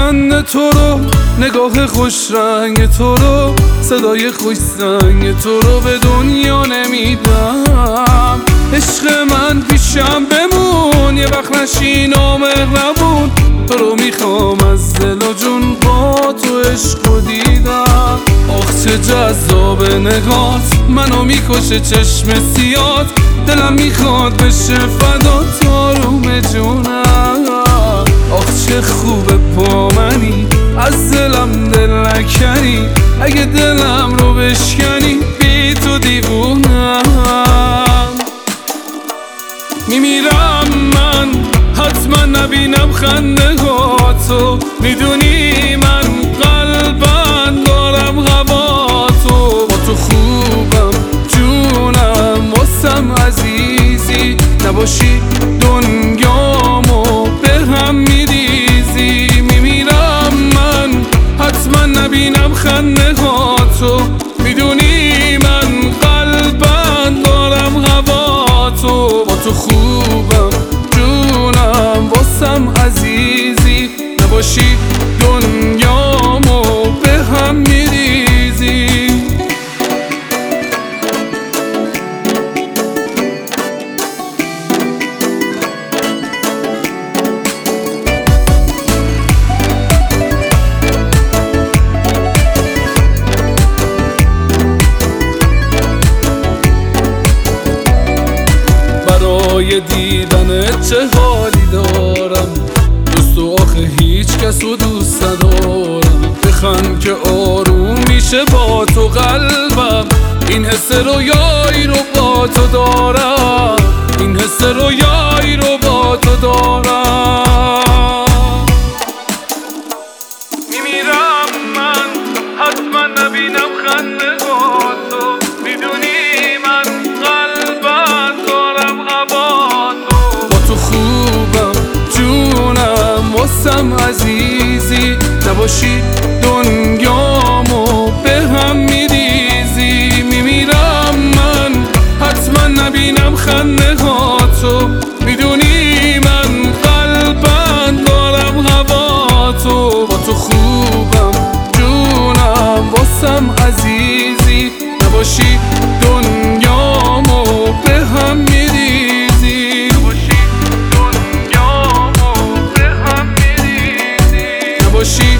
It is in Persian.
خنده تو رو، نگاه خوش رنگ تو رو، صدای خوش زنگ تو رو به دنیا نمیدم. عشق من پیشم بمون، یه وقت نشین و مهربون. تو رو میخوام از دل و جون، با تو عشق و دیدم. آخ چه جذاب نگات، منو میکشه چشم سیات. دلم میخواد بشه فدا تا روم جونم. آخ چه خوبه با منی، از دلم دل نکنی. اگه دلم رو بشکنی، بی تو دیوونم. میمیرم من، حتما نبینم خندهاتو. میدونی من قلبم دارم هواتو. با تو خوبم جونم، واسم عزیزی. نباشی دنیامو به هم میریزی. میمیرم من، حتما نبینم خندهاتو. میدونی من قلبم دارم هواتو. با تو خوبم جونم، واسم عزیزی. نباشی دنیامو به هم میریزی. برای دیدنت چه حالی دارم، دوست و آخه هیچ کس رو دوست ندارم. بخند که آروم میشه با تو قلبم. این حس رویایی رو با تو دارم. این حس رویایی رو با تو دارم. میمیرم من، حتما نبینم خندهاتو. میدونی من قلبم دارم هواتو. با تو خوبم جونم، واسم عزیزی. نباشی دنیامو به هم میریزی. میمیرم من، حتما نبینم خندهاتو. میدونی من قلبم دارم هواتو. با تو خوبم جونم، واسم عزیزی. نباشی دنیامو به هم میریزی. نباشی دنیامو به هم میریزی. نباشی